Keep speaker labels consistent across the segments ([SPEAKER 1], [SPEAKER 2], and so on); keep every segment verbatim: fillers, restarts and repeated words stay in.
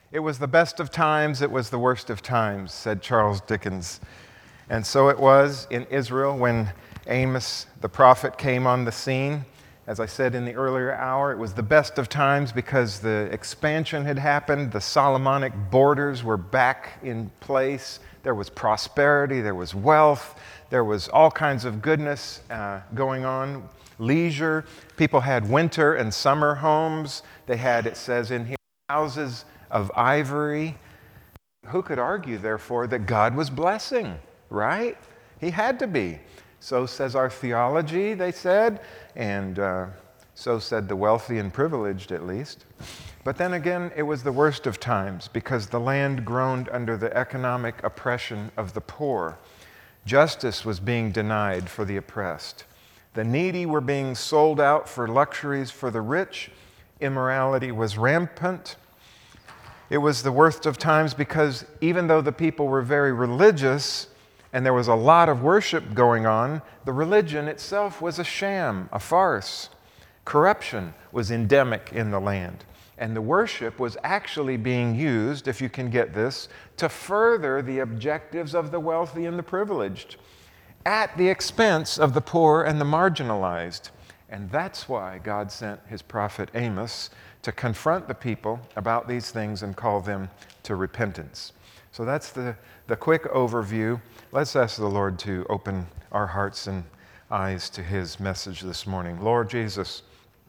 [SPEAKER 1] It was the best of times, it was the worst of times, said Charles Dickens. And so it was in Israel when Amos the prophet came on the scene. As I said in the earlier hour, it was the best of times because the expansion had happened, the Solomonic borders were back in place, there was prosperity, there was wealth, there was all kinds of goodness uh, going on, leisure. People had winter and summer homes. They had, it says in here, houses of ivory. Who could argue, therefore, that God was blessing, right? He had to be. So says our theology, they said, and uh, so said the wealthy and privileged, at least. But then again, it was the worst of times because the land groaned under the economic oppression of the poor. Justice was being denied for the oppressed. The needy were being sold out for luxuries for the rich. Immorality was rampant. It was the worst of times because even though the people were very religious and there was a lot of worship going on, the religion itself was a sham, a farce. Corruption was endemic in the land. And the worship was actually being used, if you can get this, to further the objectives of the wealthy and the privileged, at the expense of the poor and the marginalized. And that's why God sent his prophet Amos to confront the people about these things and call them to repentance. So that's the, the quick overview. Let's ask the Lord to open our hearts and eyes to his message this morning. Lord Jesus,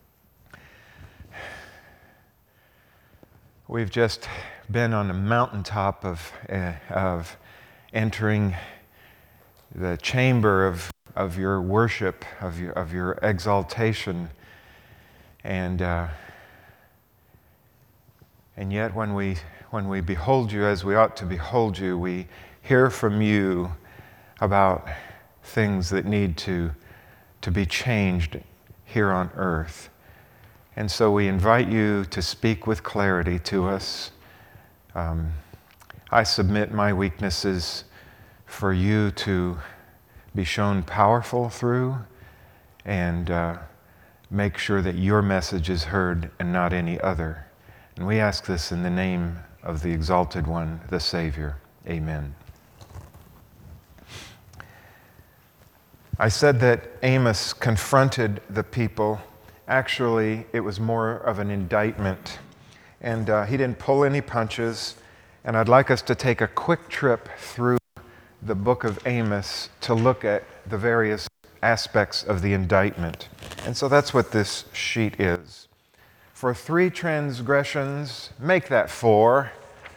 [SPEAKER 1] we've just been on a mountaintop of, uh, of entering the chamber of, of your worship, of your, of your exaltation. And, uh, and yet when we, when we behold you as we ought to behold you, we hear from you about things that need to, to be changed here on earth. And so we invite you to speak with clarity to us. Um, I submit my weaknesses for you to be shown powerful through and uh, make sure that your message is heard and not any other. And we ask this in the name of the Exalted One, the Savior. Amen. I said that Amos confronted the people. Actually, it was more of an indictment. And uh, he didn't pull any punches. And I'd like us to take a quick trip through the book of Amos to look at the various aspects of the indictment. And so that's what this sheet is. For three transgressions, make that four.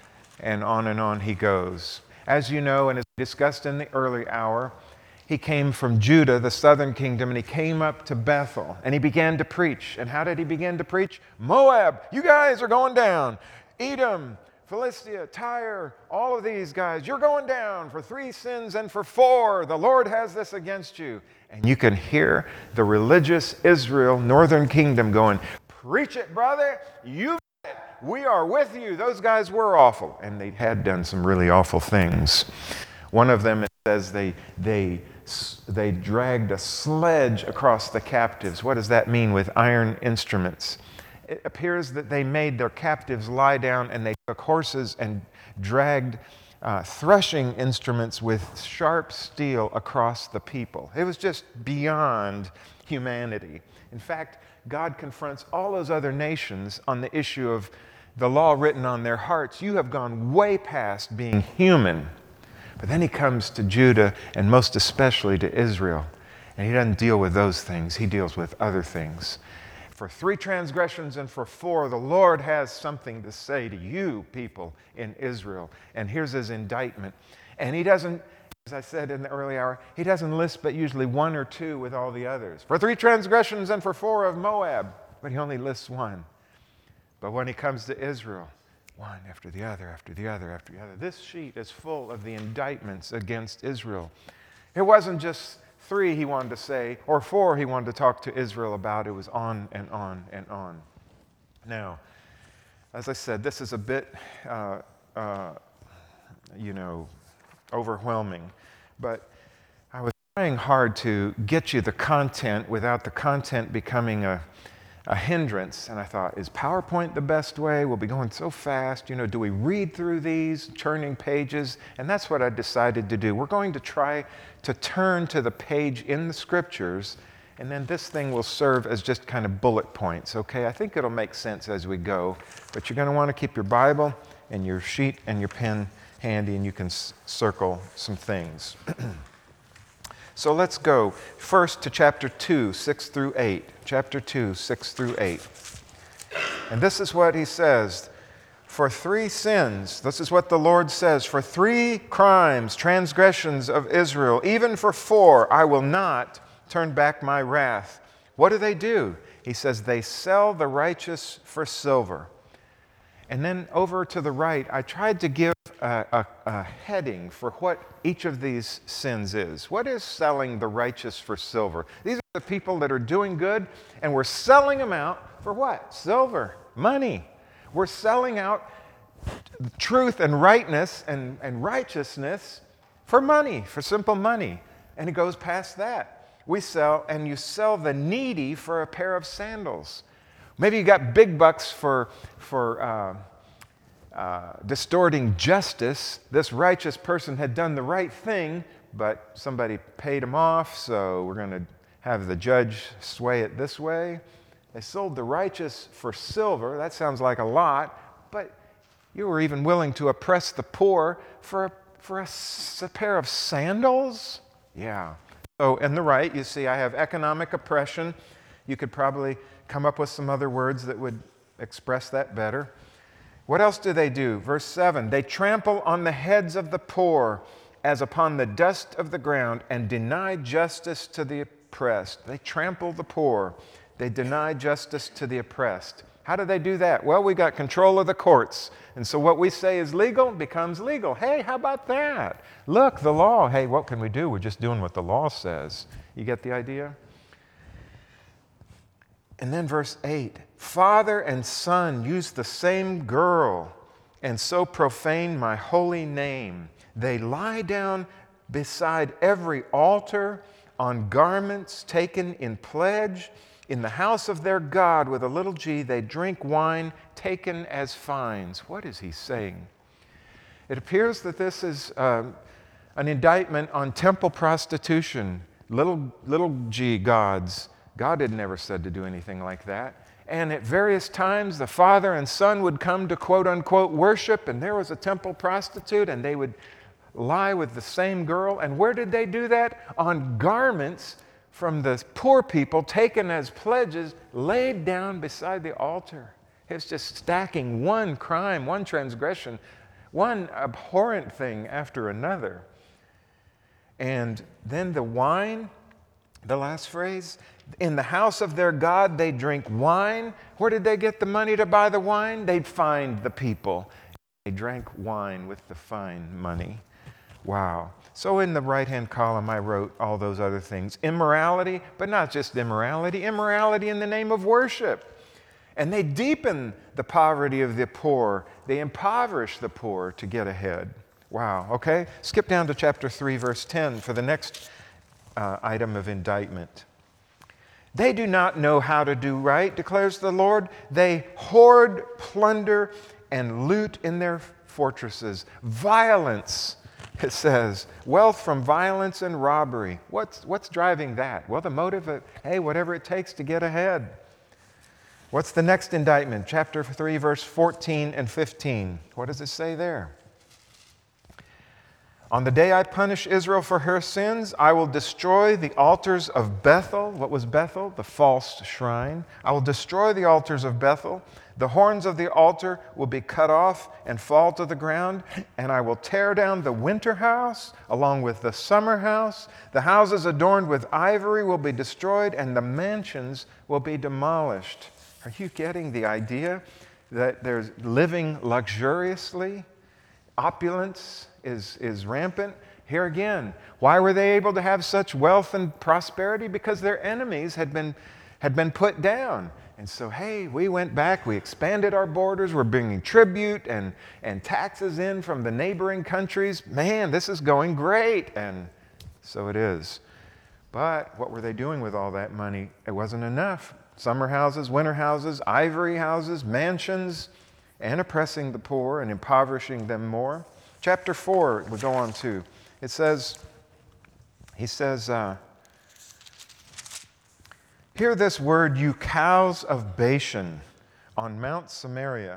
[SPEAKER 1] And on and on he goes. As you know, and as discussed in the early hour, he came from Judah, the southern kingdom, and he came up to Bethel, and he began to preach. And how did he begin to preach? Moab, you guys are going down. Edom, Philistia, Tyre, all of these guys, you're going down for three sins and for four. The Lord has this against you. And you can hear the religious Israel, northern kingdom going, preach it, brother. You got it. We are with you. Those guys were awful. And they had done some really awful things. One of them, it says they, they, they dragged a sledge across the captives. What does that mean with iron instruments? It appears that they made their captives lie down and they took horses and dragged uh, threshing instruments with sharp steel across the people. It was just beyond humanity. In fact, God confronts all those other nations on the issue of the law written on their hearts. You have gone way past being human. But then he comes to Judah and most especially to Israel. And he doesn't deal with those things. He deals with other things. For three transgressions and for four, the Lord has something to say to you, people in Israel. And here's his indictment. And he doesn't, as I said in the early hour, he doesn't list but usually one or two with all the others. For three transgressions and for four of Moab. But he only lists one. But when he comes to Israel, one after the other, after the other, after the other. This sheet is full of the indictments against Israel. It wasn't just three he wanted to say, or four he wanted to talk to Israel about. It was on and on and on. Now, as I said, this is a bit, uh, uh, you know, overwhelming, but I was trying hard to get you the content without the content becoming a, a hindrance. And I thought, is PowerPoint the best way? We'll be going so fast. You know, do we read through these, churning pages? And that's what I decided to do. We're going to try to turn to the page in the Scriptures, and then this thing will serve as just kind of bullet points, okay? I think it'll make sense as we go, but you're going to want to keep your Bible and your sheet and your pen handy, and you can s- circle some things. So let's go first to chapter two, six through eight. Chapter two, six through eight. And this is what he says. For three sins, this is what the Lord says, for three crimes, transgressions of Israel, even for four, I will not turn back my wrath. What do they do? He says, they sell the righteous for silver. And then over to the right, I tried to give a, a, a heading for what each of these sins is. What is selling the righteous for silver? These are the people that are doing good, and we're selling them out for what? Silver, money. We're selling out truth and rightness and, and righteousness for money, for simple money. And it goes past that. We sell, and you sell the needy for a pair of sandals. Maybe you got big bucks for, for uh, uh, distorting justice. This righteous person had done the right thing, but somebody paid him off, so we're going to have the judge sway it this way. They sold the righteous for silver. That sounds like a lot, but you were even willing to oppress the poor for a, for a, a pair of sandals? Yeah. So in the right, you see I have economic oppression. You could probably come up with some other words that would express that better. What else do they do? Verse seven, they trample on the heads of the poor as upon the dust of the ground and deny justice to the oppressed. They trample the poor. They deny justice to the oppressed. How do they do that? Well, we got control of the courts. And so what we say is legal becomes legal. Hey, how about that? Look, the law. Hey, what can we do? We're just doing what the law says. You get the idea? And then verse eight, father and son use the same girl and so profane my holy name. They lie down beside every altar on garments taken in pledge. In the house of their God with a little g, they drink wine taken as fines. What is he saying? It appears that this is uh, an indictment on temple prostitution, little, little g gods. God had never said to do anything like that. And at various times, the father and son would come to quote unquote worship, and there was a temple prostitute, and they would lie with the same girl. And where did they do that? On garments from the poor people taken as pledges, laid down beside the altar. It's just stacking one crime, one transgression, one abhorrent thing after another. And then the wine, the last phrase, in the house of their God they drink wine. Where did they get the money to buy the wine? They'd find the people. They drank wine with the fine money. Wow. So in the right-hand column, I wrote all those other things. Immorality, but not just immorality, immorality in the name of worship. And they deepen the poverty of the poor. They impoverish the poor to get ahead. Wow, okay? Skip down to chapter three, verse ten for the next uh, item of indictment. They do not know how to do right, declares the Lord. They hoard, plunder, and loot in their fortresses. Violence. It says, wealth from violence and robbery. What's, what's driving that? Well, the motive of, hey, whatever it takes to get ahead. What's the next indictment? Chapter three, verse fourteen and fifteen. What does it say there? On the day I punish Israel for her sins, I will destroy the altars of Bethel. What was Bethel? The false shrine. I will destroy the altars of Bethel. The horns of the altar will be cut off and fall to the ground, and I will tear down the winter house along with the summer house. The houses adorned with ivory will be destroyed, and the mansions will be demolished. Are you getting the idea that there's living luxuriously? Opulence is, is rampant. Here again, why were they able to have such wealth and prosperity? Because their enemies had been, had been put down. And so, hey, we went back, we expanded our borders, we're bringing tribute and, and taxes in from the neighboring countries. Man, this is going great. And so it is. But what were they doing with all that money? It wasn't enough. summer houses, winter houses, ivory houses, mansions, and oppressing the poor and impoverishing them more. Chapter four, we go on to. It says, he says, uh, hear this word, you cows of Bashan on Mount Samaria,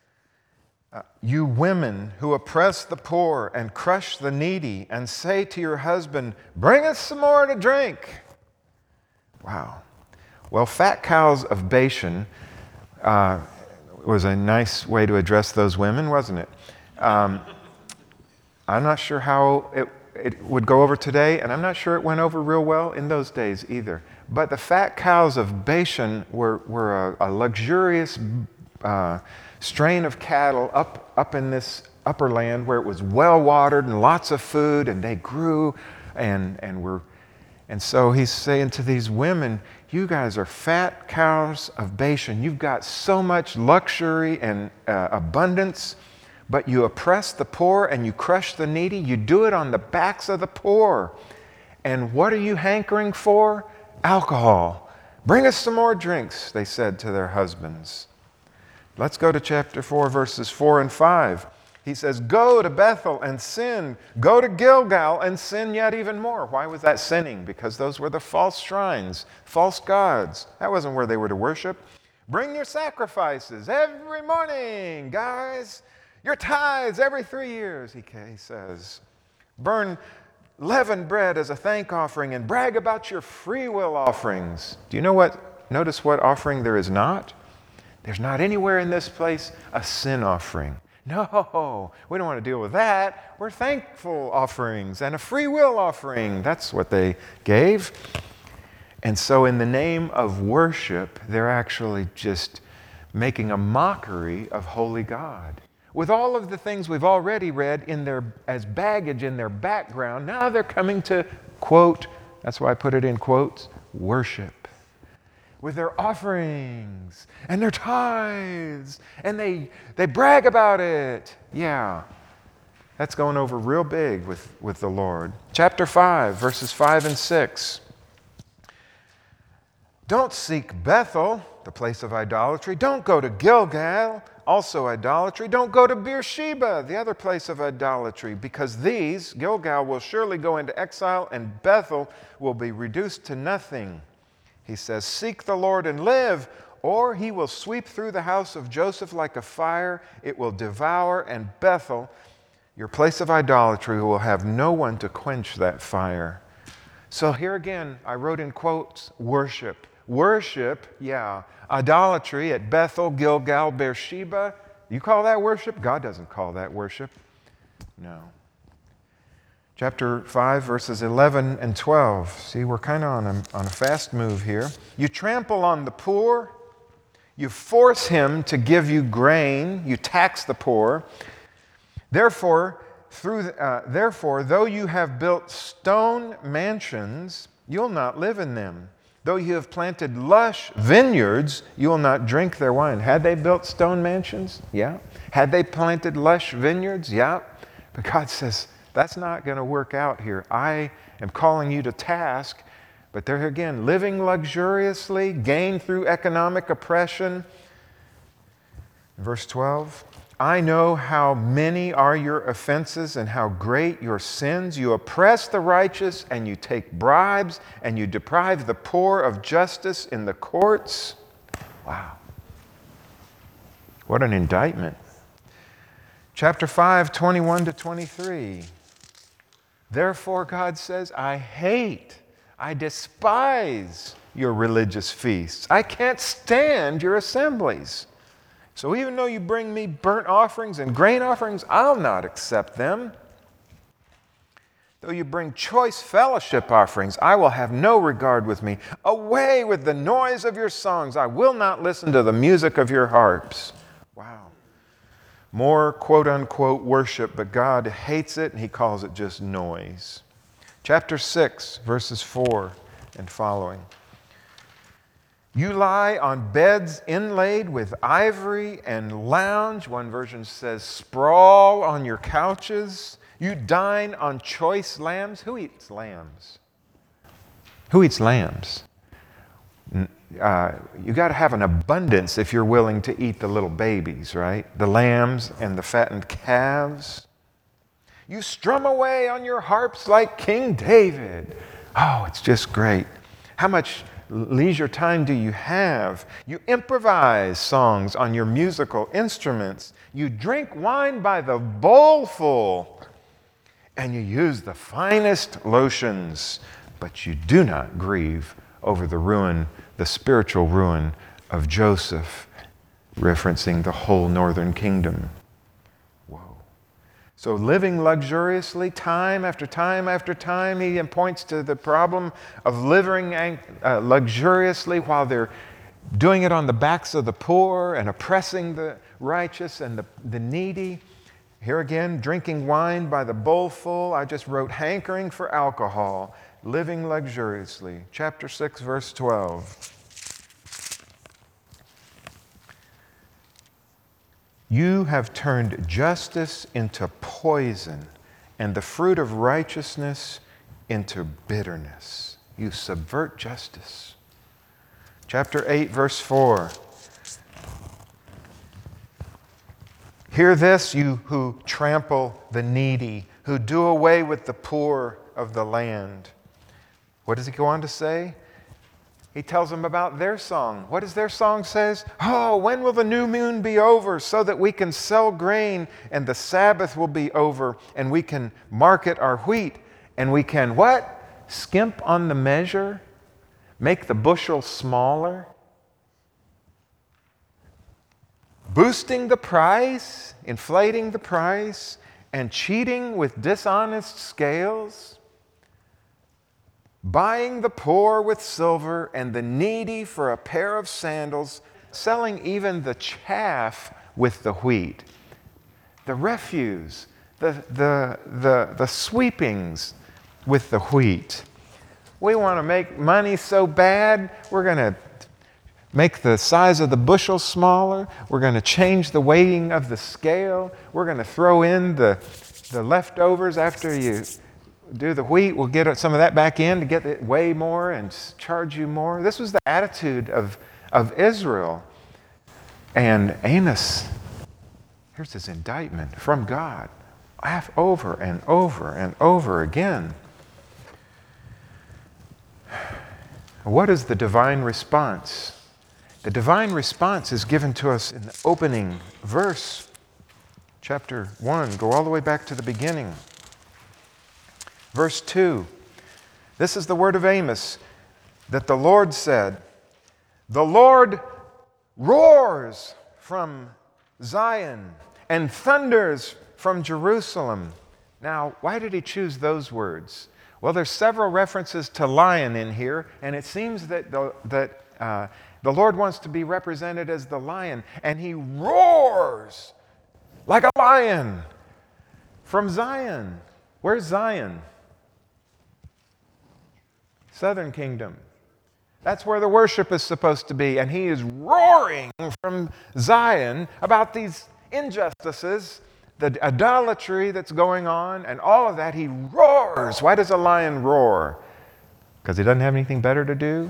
[SPEAKER 1] uh, you women who oppress the poor and crush the needy, and say to your husband, bring us some more to drink. Wow. Well, fat cows of Bashan uh, was a nice way to address those women, wasn't it? Um, I'm not sure how it, it would go over today, and I'm not sure it went over real well in those days either. But the fat cows of Bashan were, were a, a luxurious uh, strain of cattle up, up in this upper land where it was well watered and lots of food, and they grew and, and were. And so he's saying to these women, you guys are fat cows of Bashan. You've got so much luxury and uh, abundance, but you oppress the poor and you crush the needy. You do it on the backs of the poor. And what are you hankering for? Alcohol. Bring us some more drinks, they said to their husbands. Let's go to chapter four, verses four and five. He says, go to Bethel and sin. Go to Gilgal and sin yet even more. Why was that sinning? Because those were the false shrines, false gods. That wasn't where they were to worship. Bring your sacrifices every morning, guys. Your tithes every three years, he says. Burn leavened bread as a thank offering and brag about your free will offerings. Do you know what? Notice what offering there is not? There's not anywhere in this place a sin offering. No, we don't want to deal with that. We're thankful offerings and a free will offering. That's what they gave. And so in the name of worship, they're actually just making a mockery of holy God. With all of the things we've already read in their, as baggage in their background, now they're coming to, quote, that's why I put it in quotes, worship. With their offerings and their tithes, and they, they brag about it. Yeah, that's going over real big with, with the Lord. Chapter five, verses five and six. Don't seek Bethel, the place of idolatry. Don't go to Gilgal, also idolatry. Don't go to Beersheba, the other place of idolatry, because these, Gilgal, will surely go into exile, and Bethel will be reduced to nothing. He says, seek the Lord and live, or he will sweep through the house of Joseph like a fire. It will devour, and Bethel, your place of idolatry, will have no one to quench that fire. So here again, I wrote in quotes, worship. Worship, yeah. Idolatry at Bethel, Gilgal, Beersheba. You call that worship? God doesn't call that worship. No. Chapter five, verses eleven and twelve. See, we're kind of on a, on a fast move here. You trample on the poor. You force him to give you grain. You tax the poor. Therefore, through, uh, therefore, though you have built stone mansions, you'll not live in them. Though you have planted lush vineyards, you will not drink their wine. Had they built stone mansions? Yeah. Had they planted lush vineyards? Yeah. But God says, that's not going to work out here. I am calling you to task, but there again, living luxuriously, gained through economic oppression. Verse twelve, I know how many are your offenses and how great your sins. You oppress the righteous and you take bribes and you deprive the poor of justice in the courts. Wow. What an indictment. Chapter five, twenty-one to twenty-three. Therefore, God says, I hate, I despise your religious feasts. I can't stand your assemblies. So even though you bring me burnt offerings and grain offerings, I'll not accept them. Though you bring choice fellowship offerings, I will have no regard with me. Away with the noise of your songs. I will not listen to the music of your harps. Wow. More quote-unquote worship, but God hates it, and he calls it just noise. Chapter six, verses four and following. You lie on beds inlaid with ivory and lounge. One version says sprawl on your couches. You dine on choice lambs. Who eats lambs? Who eats lambs? uh, you got to have an abundance if you're willing to eat the little babies, right? The lambs and the fattened calves. You strum away on your harps like King David. Oh, it's just great. How much leisure time do you have? You improvise songs on your musical instruments. You drink wine by the bowlful. And you use the finest lotions. But you do not grieve over the ruin, the spiritual ruin of Joseph, referencing the whole northern kingdom. So living luxuriously, time after time after time, he points to the problem of living uh, luxuriously while they're doing it on the backs of the poor and oppressing the righteous and the, the needy. Here again, drinking wine by the bowlful. I just wrote hankering for alcohol, living luxuriously. Chapter six, verse twelve. You have turned justice into poison and the fruit of righteousness into bitterness. You subvert justice. Chapter eight, verse four. Hear this, you who trample the needy, who do away with the poor of the land. What does he go on to say? He tells them about their song. What does their song says? Oh, when will the new moon be over so that we can sell grain and the Sabbath will be over and we can market our wheat and we can what? Skimp on the measure? Make the bushel smaller? Boosting the price, inflating the price, and cheating with dishonest scales? Buying the poor with silver and the needy for a pair of sandals, selling even the chaff with the wheat, the refuse, the, the, the, the sweepings with the wheat. We want to make money so bad, we're going to make the size of the bushel smaller. We're going to change the weighting of the scale. We're going to throw in the, the leftovers after you do the wheat. We'll get some of that back in to get it way more and charge you more. This was the attitude of, of Israel. And Amos, here's his indictment from God, over and over and over again. What is the divine response? The divine response is given to us in the opening verse, chapter one. Go all the way back to the beginning. Verse two, this is the word of Amos, that the Lord said, the Lord roars from Zion and thunders from Jerusalem. Now, why did he choose those words? Well, there's several references to lion in here, and it seems that the, that uh, the Lord wants to be represented as the lion, and he roars like a lion from Zion. Where's Zion? Southern kingdom. That's where the worship is supposed to be. And he is roaring from Zion about these injustices, the idolatry that's going on, and all of that. He roars. Why does a lion roar? Because he doesn't have anything better to do?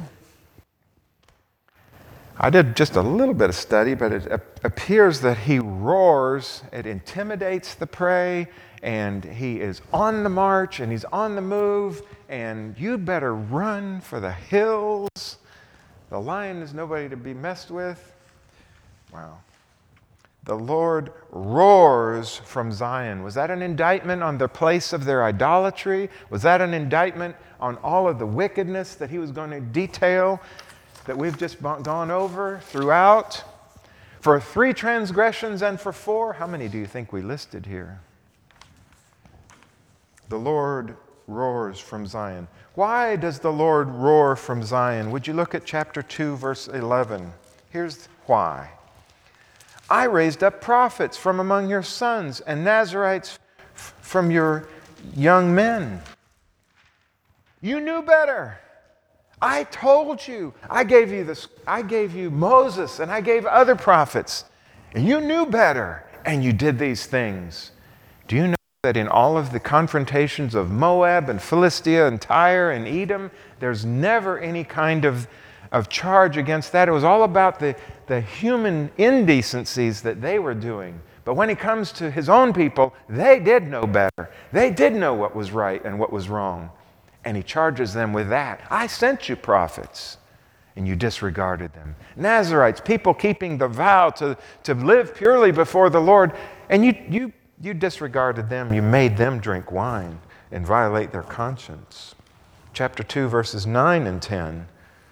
[SPEAKER 1] I did just a little bit of study, but it appears that he roars. It intimidates the prey, and he is on the march, and he's on the move, and you'd better run for the hills. The lion is nobody to be messed with. Wow. The Lord roars from Zion. Was that an indictment on the place of their idolatry? Was that an indictment on all of the wickedness that he was going to detail that we've just gone over throughout? For three transgressions and for four, how many do you think we listed here? The Lord roars from Zion. Why does the Lord roar from Zion? Would you look at chapter two, verse eleven? Here's why. I raised up prophets from among your sons and Nazarites f- from your young men. You knew better. I told you. I gave you this. I gave you Moses and I gave other prophets. And you knew better and you did these things. Do you know that in all of the confrontations of Moab and Philistia and Tyre and Edom, there's never any kind of of charge against that. It was all about the, the human indecencies that they were doing. But when he comes to his own people, they did know better. They did know what was right and what was wrong. And he charges them with that. I sent you prophets, and you disregarded them. Nazarites, people keeping the vow to, to live purely before the Lord, and you, you, you disregarded them. You made them drink wine and violate their conscience. Chapter two, verses nine and ten.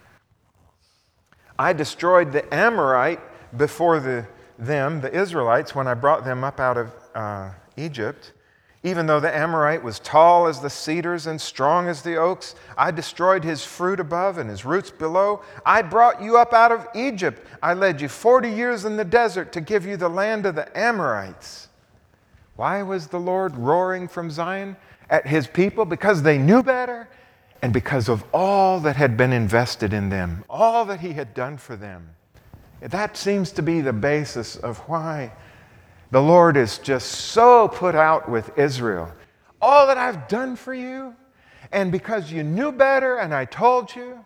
[SPEAKER 1] I destroyed the Amorite before the, them, the Israelites, when I brought them up out of uh, Egypt. Even though the Amorite was tall as the cedars and strong as the oaks, I destroyed his fruit above and his roots below. I brought you up out of Egypt. I led you forty years in the desert to give you the land of the Amorites. Why was the Lord roaring from Zion at his people? Because they knew better, and because of all that had been invested in them, all that he had done for them. That seems to be the basis of why the Lord is just so put out with Israel. All that I've done for you, and because you knew better and I told you,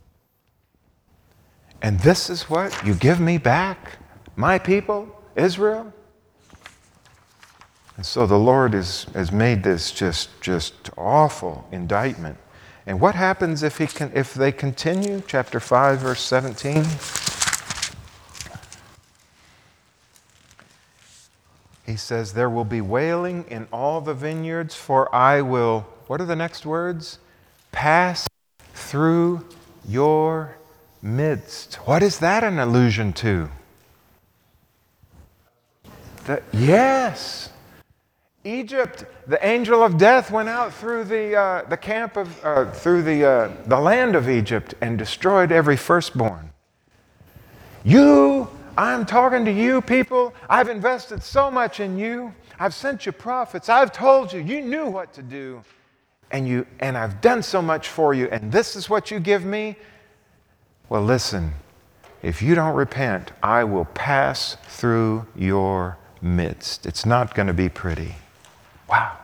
[SPEAKER 1] and this is what you give me back, my people, Israel? And so the Lord is, has made this just, just awful indictment. And what happens if, he can, if they continue? Chapter five, verse seventeen. He says, there will be wailing in all the vineyards, for I will, what are the next words? Pass through your midst. What is that an allusion to? The, yes. Egypt, the angel of death went out through the, uh, the camp of, uh, through the, uh, the land of Egypt and destroyed every firstborn. You I'm talking to you people. I've invested so much in you. I've sent you prophets. I've told you. You knew what to do. And, you, and I've done so much for you. And this is what you give me? Well, listen. If you don't repent, I will pass through your midst. It's not going to be pretty. Wow.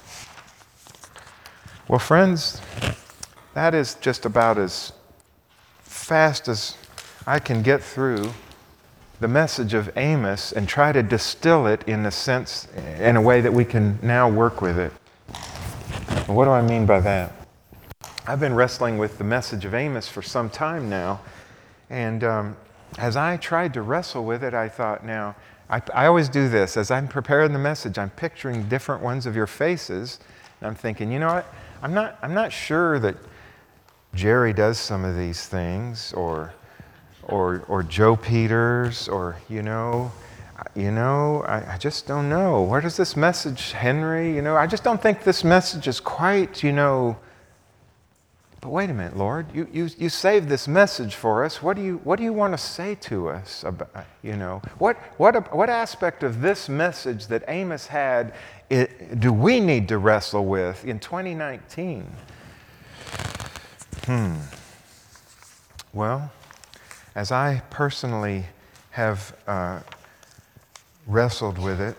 [SPEAKER 1] Well, friends, that is just about as fast as I can get through the message of Amos and try to distill it in a sense, in a way that we can now work with it. And what do I mean by that? I've been wrestling with the message of Amos for some time now, and um, as I tried to wrestle with it, I thought, now, I, I always do this. As I'm preparing the message, I'm picturing different ones of your faces, and I'm thinking, you know what? I'm not, I'm not sure that Jerry does some of these things, or Or, or Joe Peters, or, you know, you know, I, I just don't know. Where does this message, Henry, you know, I just don't think this message is quite, you know, but wait a minute, Lord, you, you, you saved this message for us. What do you, what do you want to say to us about, you know, what, what, what aspect of this message that Amos had it, do we need to wrestle with in twenty nineteen? Hmm. Well, as I personally have uh, wrestled with it,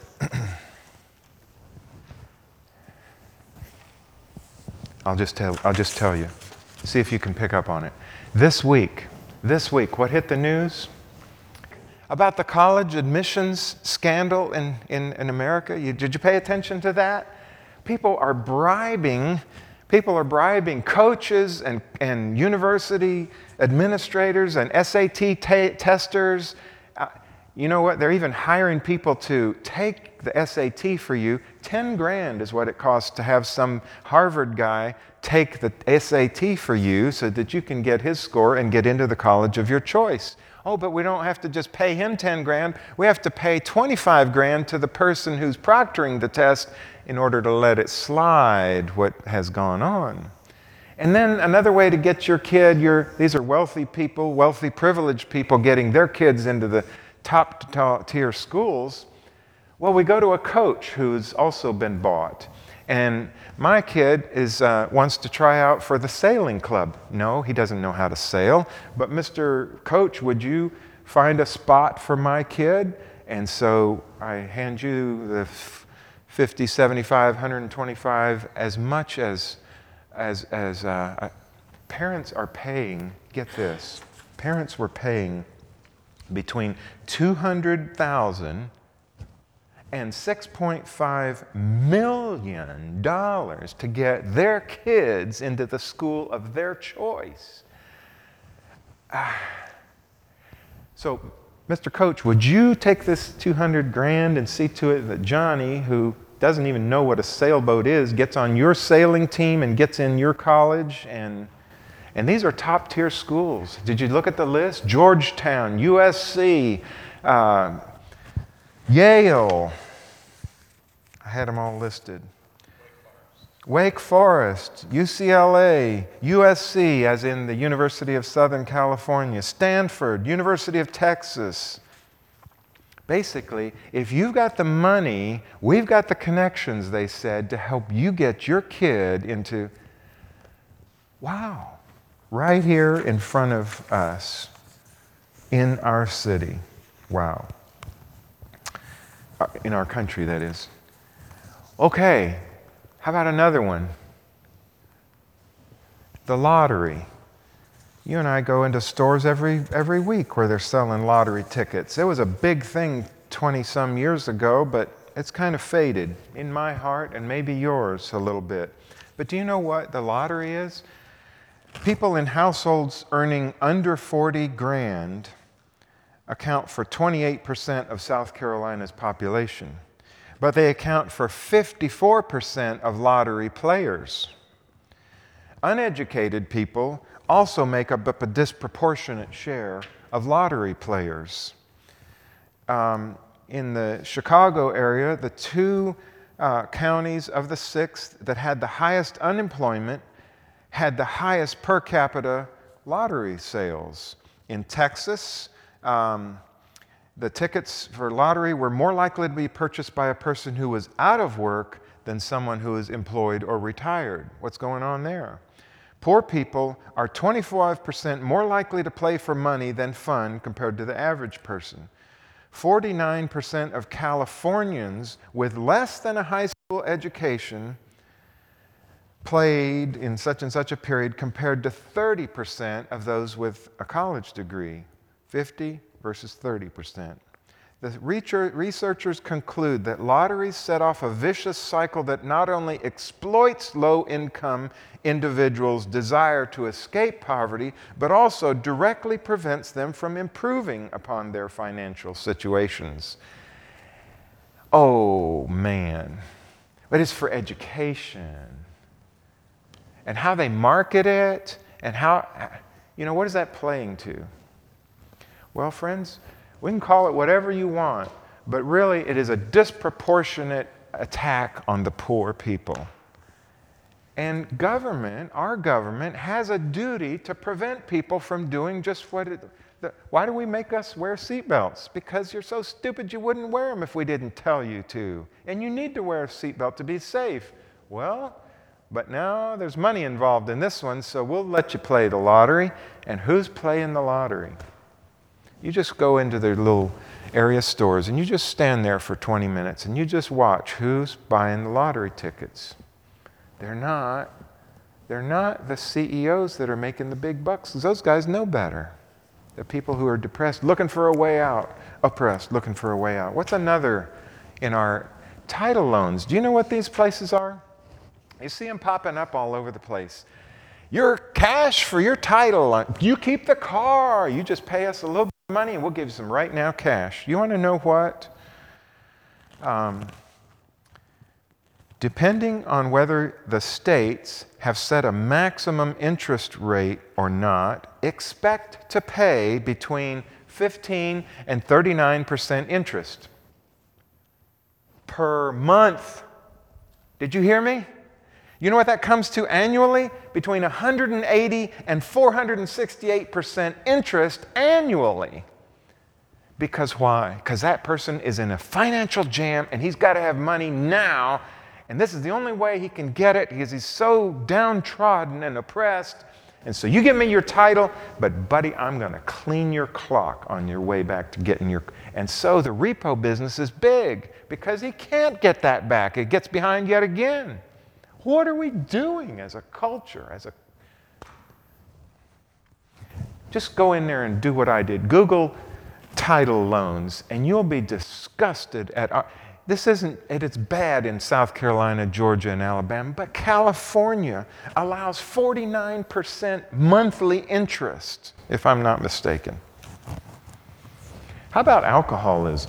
[SPEAKER 1] I'll just tell, I'll just tell you. See if you can pick up on it. This week, this week, what hit the news? About the college admissions scandal in, in, in America. You, did you pay attention to that? People are bribing People are bribing coaches and, and university administrators and S A T t- testers. Uh, you know what? They're even hiring people to take the S A T for you. Ten grand is what it costs to have some Harvard guy take the S A T for you so that you can get his score and get into the college of your choice. Oh, but we don't have to just pay him ten grand. We have to pay twenty-five grand to the person who's proctoring the test in order to let it slide what has gone on. And then another way to get your kid, your, these are wealthy people, wealthy, privileged people getting their kids into the top tier schools. Well, we go to a coach who's also been bought. And my kid is uh, wants to try out for the sailing club. No, he doesn't know how to sail. But Mister Coach, would you find a spot for my kid? And so I hand you the fifty, seventy-five, one hundred twenty-five, as much as, as, as uh, parents are paying, get this, Parents were paying between two hundred thousand dollars and six point five million dollars to get their kids into the school of their choice. Ah. So, Mister Coach, would you take this two hundred grand and see to it that Johnny, who doesn't even know what a sailboat is, gets on your sailing team and gets in your college? And and these are top tier schools. Did you look at the list? Georgetown, U S C, uh, Yale. I had them all listed. Wake Forest, U C L A, U S C, as in the University of Southern California, Stanford, University of Texas. Basically, if you've got the money, we've got the connections, they said, to help you get your kid into, wow, right here in front of us, in our city. Wow. In our country, that is. Okay. How about another one? The lottery. You and I go into stores every every week where they're selling lottery tickets. It was a big thing twenty-some years ago, but it's kind of faded in my heart and maybe yours a little bit. But do you know what the lottery is? People in households earning under forty grand account for twenty-eight percent of South Carolina's population. But they account for fifty-four percent of lottery players. Uneducated people also make up a disproportionate share of lottery players. Um, in the Chicago area, the two uh, counties of the six that had the highest unemployment had the highest per capita lottery sales. In Texas, um, the tickets for lottery were more likely to be purchased by a person who was out of work than someone who is employed or retired. What's going on there? Poor people are twenty-five percent more likely to play for money than fun compared to the average person. forty-nine percent of Californians with less than a high school education played in such and such a period compared to thirty percent of those with a college degree. fifty versus thirty percent. The researchers conclude that lotteries set off a vicious cycle that not only exploits low-income individuals' desire to escape poverty, but also directly prevents them from improving upon their financial situations. Oh, man. But it's for education. And how they market it, and how, you know, what is that playing to? Well, friends, we can call it whatever you want, but really it is a disproportionate attack on the poor people. And government, our government, has a duty to prevent people from doing just what it... The, why do we make us wear seatbelts? Because you're so stupid you wouldn't wear them if we didn't tell you to. And you need to wear a seatbelt to be safe. Well, but now there's money involved in this one, so we'll let you play the lottery. And who's playing the lottery? You just go into their little area stores and you just stand there for twenty minutes and you just watch who's buying the lottery tickets. They're not, they're not the C E Os that are making the big bucks. Those guys know better. They're people who are depressed, looking for a way out, oppressed, looking for a way out. What's another in our title loans? Do you know what these places are? You see them popping up all over the place. Your cash for your title. You keep the car. You just pay us a little bit of money and we'll give you some right now cash. You want to know what? Um, depending on whether the states have set a maximum interest rate or not, expect to pay between fifteen and thirty-nine percent interest per month. Did you hear me? You know what that comes to annually? Between one hundred eighty and four hundred sixty-eight percent interest annually. Because why? Because that person is in a financial jam and he's got to have money now. And this is the only way he can get it because he's so downtrodden and oppressed. And so you give me your title, but buddy, I'm going to clean your clock on your way back to getting your... And so the repo business is big because he can't get that back. It gets behind yet again. What are we doing as a culture, as a... Just go in there and do what I did. Google title loans, and you'll be disgusted at our, this isn't, it's bad in South Carolina, Georgia, and Alabama, but California allows forty-nine percent monthly interest, if I'm not mistaken. How about alcoholism?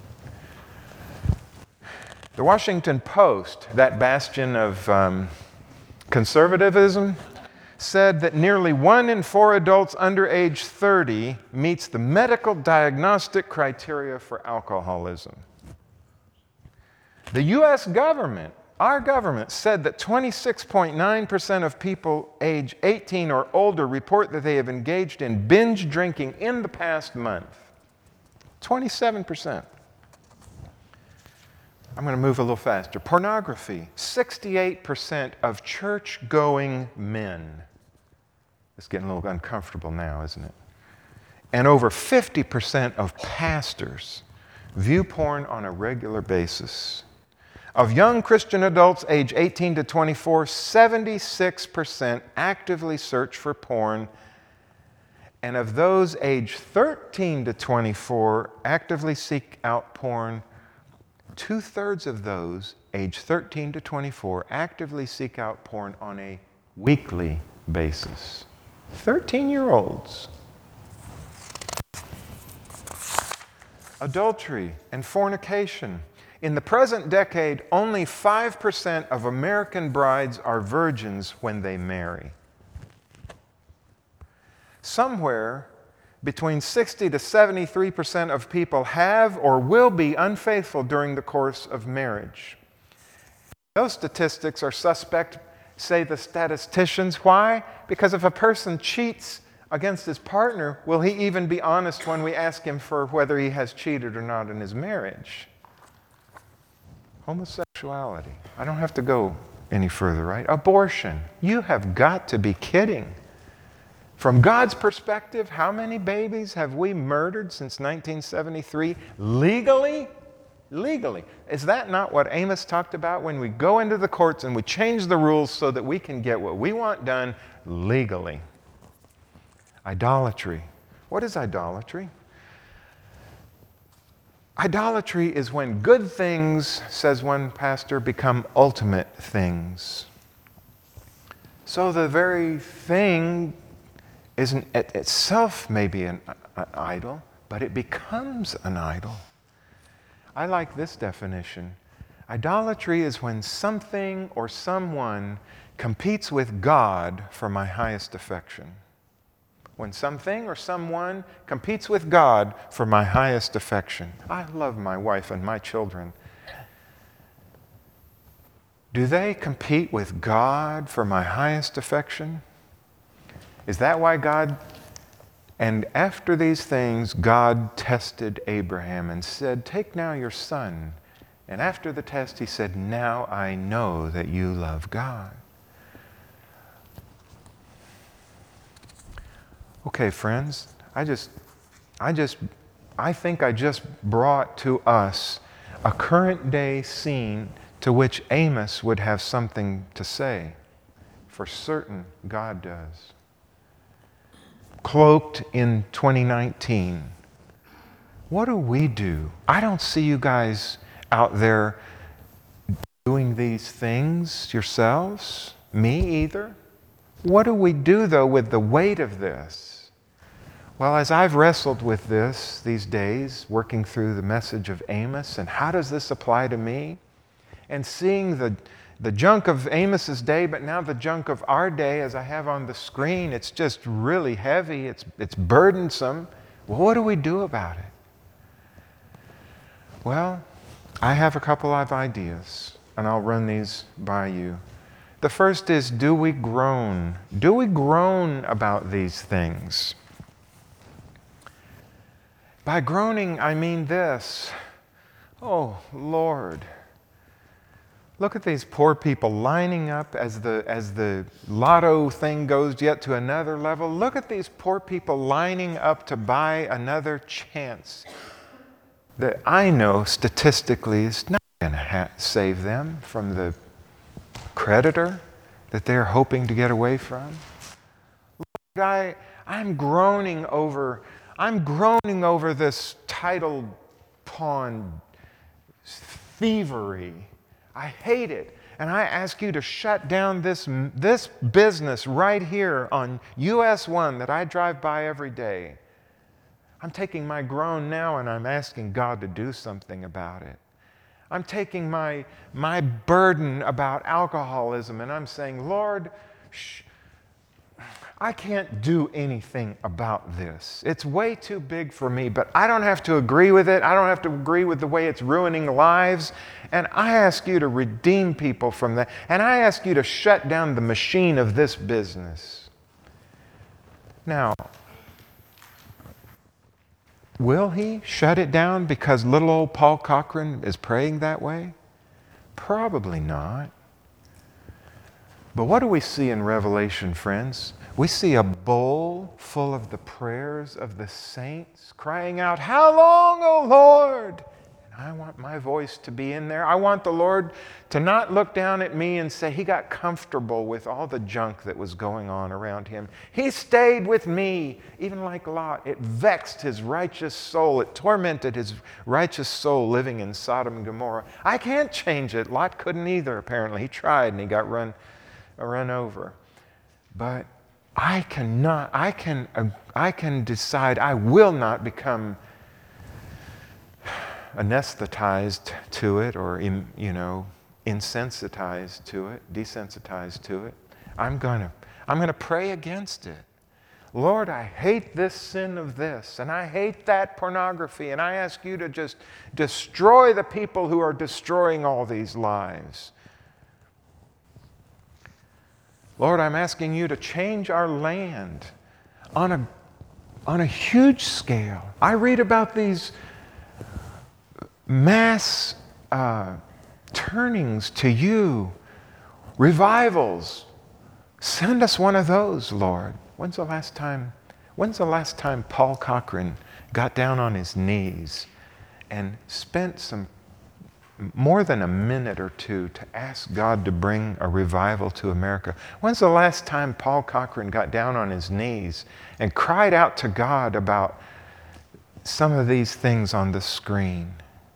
[SPEAKER 1] The Washington Post, that bastion of um, conservatism, said that nearly one in four adults under age thirty meets the medical diagnostic criteria for alcoholism. The U S government, our government, said that twenty-six point nine percent of people age eighteen or older report that they have engaged in binge drinking in the past month. twenty-seven percent. I'm going to move a little faster. Pornography, sixty-eight percent of church-going men. It's getting a little uncomfortable now, isn't it? And over fifty percent of pastors view porn on a regular basis. Of young Christian adults age eighteen to twenty-four, seventy-six percent actively search for porn. And of those age thirteen to twenty-four actively seek out porn, two-thirds of those age thirteen to twenty-four actively seek out porn on a weekly basis. thirteen-year-olds. Adultery and fornication. In the present decade, only five percent of American brides are virgins when they marry. Somewhere between sixty to seventy-three percent of people have or will be unfaithful during the course of marriage. Those statistics are suspect, say the statisticians. Why? Because if a person cheats against his partner, will he even be honest when we ask him for whether he has cheated or not in his marriage? Homosexuality. I don't have to go any further, right? Abortion. You have got to be kidding. From God's perspective, how many babies have we murdered since nineteen seventy-three? Legally? Legally. Is that not what Amos talked about when we go into the courts and we change the rules so that we can get what we want done legally? Idolatry. What is idolatry? Idolatry is when good things, says one pastor, become ultimate things. So the very thing isn't it itself maybe an, an idol, but it becomes an idol. I like this definition. Idolatry is when something or someone competes with God for my highest affection. When something or someone competes with God for my highest affection. I love my wife and my children. Do they compete with God for my highest affection? Is that why God, and after these things, God tested Abraham and said, "Take now your son." And after the test, he said, "Now I know that you love God." Okay, friends, I just, I just, I think I just brought to us a current day scene to which Amos would have something to say. For certain, God does. Cloaked in twenty nineteen. What do we do? I don't see you guys out there doing these things yourselves. Me either. What do we do, though, with the weight of this? Well, as I've wrestled with this these days, working through the message of Amos, and how does this apply to me? And seeing the, the junk of Amos's day, but now the junk of our day, as I have on the screen, it's just really heavy, it's, it's burdensome. Well, what do we do about it? Well, I have a couple of ideas, and I'll run these by you. The first is, do we groan? Do we groan about these things? By groaning, I mean this. Oh, Lord. Look at these poor people lining up as the, as the lotto thing goes yet to another level. Look at these poor people lining up to buy another chance that I know statistically is not going to ha- save them from the creditor that they're hoping to get away from. I, I'm groaning over, I'm groaning over this title pawn thievery. I hate it. And I ask you to shut down this, this business right here on U S one that I drive by every day. I'm taking my groan now and I'm asking God to do something about it. I'm taking my, my burden about alcoholism and I'm saying, Lord, shh, I can't do anything about this. It's way too big for me, but I don't have to agree with it. I don't have to agree with the way it's ruining lives. And I ask you to redeem people from that. And I ask you to shut down the machine of this business. Now, will he shut it down because little old Paul Cochran is praying that way? Probably not. But what do we see in Revelation, friends? We see a bowl full of the prayers of the saints crying out, "How long, O Lord?" And I want my voice to be in there. I want the Lord to not look down at me and say, he got comfortable with all the junk that was going on around him. He stayed with me, even like Lot. It vexed his righteous soul. It tormented his righteous soul living in Sodom and Gomorrah. I can't change it. Lot couldn't either, apparently. He tried and he got run run over. But I cannot, I can, uh, I can decide I will not become anesthetized to it or, you know, insensitized to it, desensitized to it. I'm gonna, I'm gonna pray against it. Lord, I hate this sin of this, and I hate that pornography, and I ask you to just destroy the people who are destroying all these lives. Lord, I'm asking you to change our land on a, on a huge scale. I read about these mass uh, turnings to you, revivals. Send us one of those, Lord. When's the last time, when's the last time Paul Cochran got down on his knees and spent some more than a minute or two to ask God to bring a revival to America? When's the last time Paul Cochran got down on his knees and cried out to God about some of these things on the screen?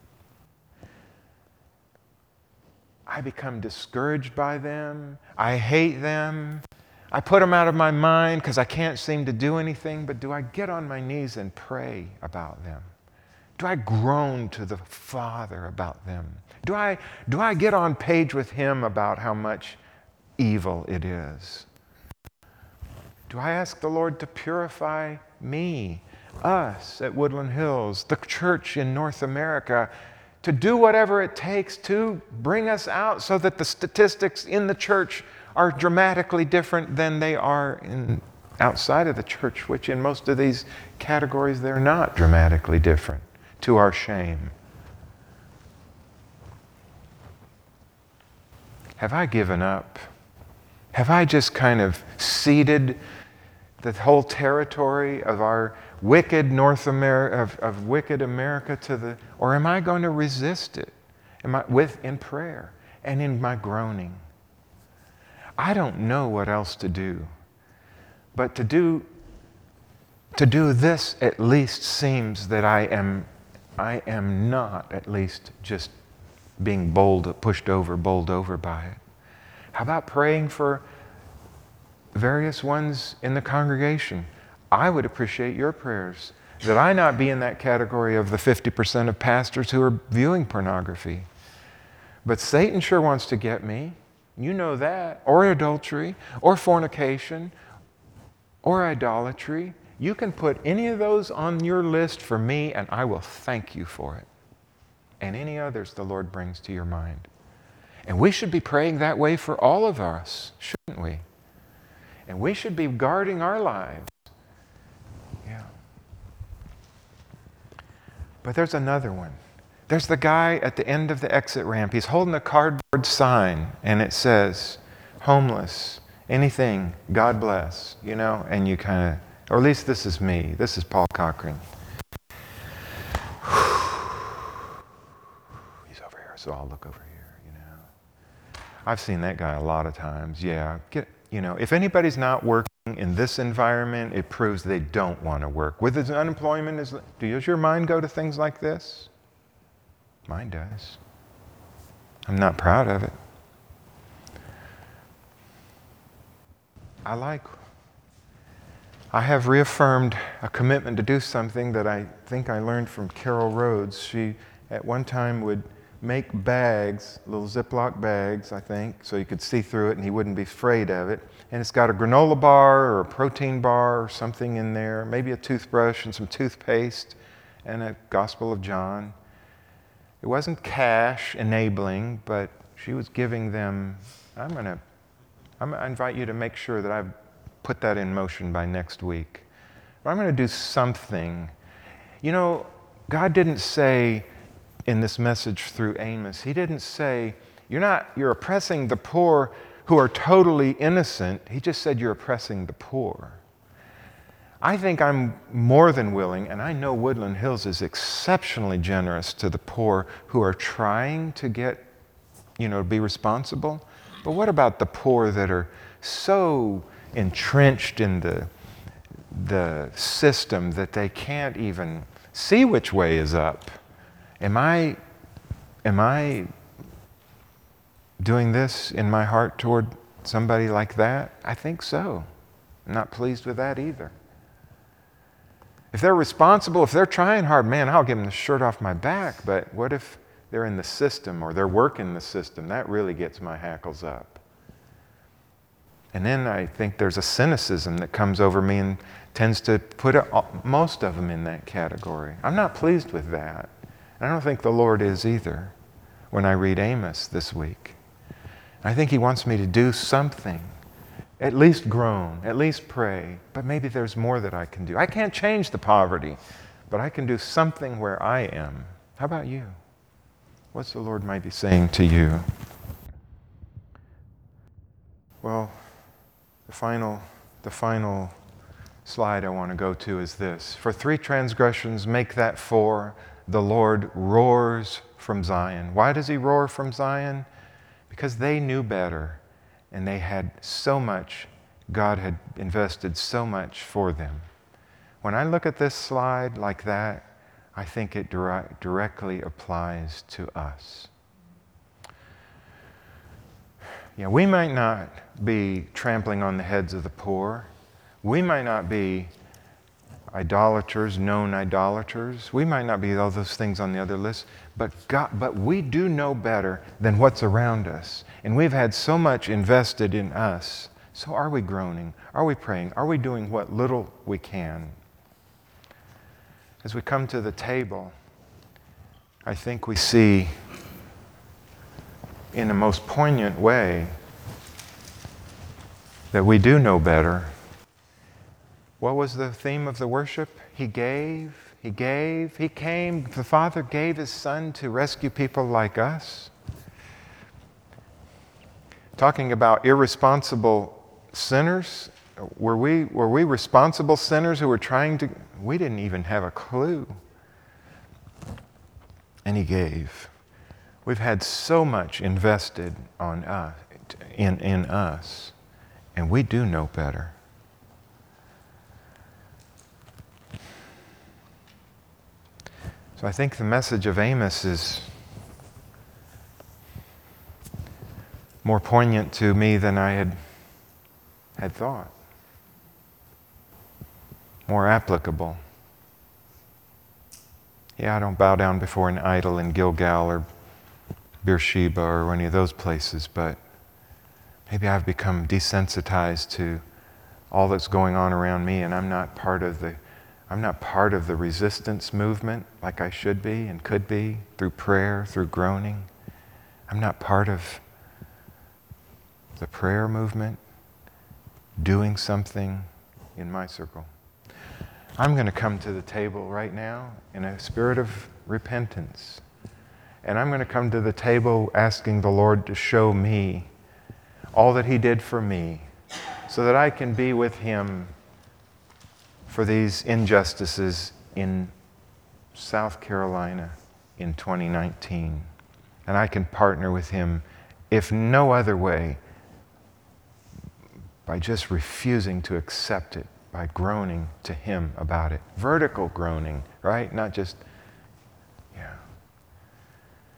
[SPEAKER 1] I become discouraged by them. I hate them. I put them out of my mind because I can't seem to do anything. But do I get on my knees and pray about them? Do I groan to the Father about them? Do I, do I get on page with Him about how much evil it is? Do I ask the Lord to purify me, us at Woodland Hills, the church in North America, to do whatever it takes to bring us out so that the statistics in the church are dramatically different than they are in outside of the church, which in most of these categories they're not dramatically different, to our shame. Have I given up? Have I just kind of ceded the whole territory of our wicked North America, of, of wicked America to the, or am I going to resist it? Am I with in prayer and in my groaning? I don't know what else to do, but to do to do this at least seems that I am I am not at least just being bowled, pushed over, bowled over by it. How about praying for various ones in the congregation? I would appreciate your prayers that I not be in that category of the fifty percent of pastors who are viewing pornography. But Satan sure wants to get me. You know that. Or adultery, or fornication, or idolatry. You can put any of those on your list for me, and I will thank you for it. And any others the Lord brings to your mind. And we should be praying that way for all of us, shouldn't we? And we should be guarding our lives. Yeah. But there's another one. There's the guy at the end of the exit ramp. He's holding a cardboard sign, and it says, homeless, anything, God bless, you know, and you kind of, or at least this is me. This is Paul Cochran. He's over here, so I'll look over here, you know. I've seen that guy a lot of times. Yeah, get, you know, if anybody's not working in this environment, it proves they don't want to work. With the unemployment, is, does your mind go to things like this? Mine does. I'm not proud of it. I like, I have reaffirmed a commitment to do something that I think I learned from Carol Rhodes. She, at one time, would make bags, little Ziploc bags, I think, so you could see through it and he wouldn't be afraid of it. And it's got a granola bar or a protein bar or something in there, maybe a toothbrush and some toothpaste and a Gospel of John. It wasn't cash enabling, but she was giving them, I'm going to I'm going to invite you to make sure that I've put that in motion by next week. But I'm going to do something. You know, God didn't say in this message through Amos, He didn't say, you're not, you're oppressing the poor who are totally innocent. He just said you're oppressing the poor. I think I'm more than willing, and I know Woodland Hills is exceptionally generous to the poor who are trying to get, you know, be responsible. But what about the poor that are so entrenched in the, the system that they can't even see which way is up? Am I, am I doing this in my heart toward somebody like that? I think so. I'm not pleased with that either. If they're responsible, if they're trying hard, man, I'll give them the shirt off my back. But what if they're in the system or they're working the system? That really gets my hackles up. And then I think there's a cynicism that comes over me and tends to put most of them in that category. I'm not pleased with that. And I don't think the Lord is either when I read Amos this week. I think He wants me to do something, at least groan, at least pray, but maybe there's more that I can do. I can't change the poverty, but I can do something where I am. How about you? What's the Lord might be saying to you? Well, the final, the final slide I want to go to is this. For three transgressions, make that four. The Lord roars from Zion. Why does He roar from Zion? Because they knew better, and they had so much, God had invested so much for them. When I look at this slide like that, I think it direct, directly applies to us. Yeah, we might not be trampling on the heads of the poor. We might not be idolaters, known idolaters. We might not be all those things on the other list, but God, but we do know better than what's around us. And we've had so much invested in us. So are we groaning? Are we praying? Are we doing what little we can? As we come to the table, I think we see in a most poignant way that we do know better. What was the theme of the worship? He gave, He gave, He came. The Father gave His Son to rescue people like us. Talking about irresponsible sinners, were we, were we responsible sinners who were trying to, we didn't even have a clue. And He gave. We've had so much invested on us, in, in us, and we do know better. So I think the message of Amos is more poignant to me than I had, had thought. More applicable. Yeah, I don't bow down before an idol in Gilgal or Beersheba or any of those places, but maybe I've become desensitized to all that's going on around me, and I'm not part of the I'm not part of the resistance movement like I should be and could be through prayer, through groaning. I'm not part of the prayer movement, doing something in my circle. I'm going to come to the table right now in a spirit of repentance. And I'm going to come to the table asking the Lord to show me all that He did for me so that I can be with Him for these injustices in South Carolina in twenty nineteen. And I can partner with Him, if no other way, by just refusing to accept it, by groaning to Him about it. Vertical groaning, right? Not just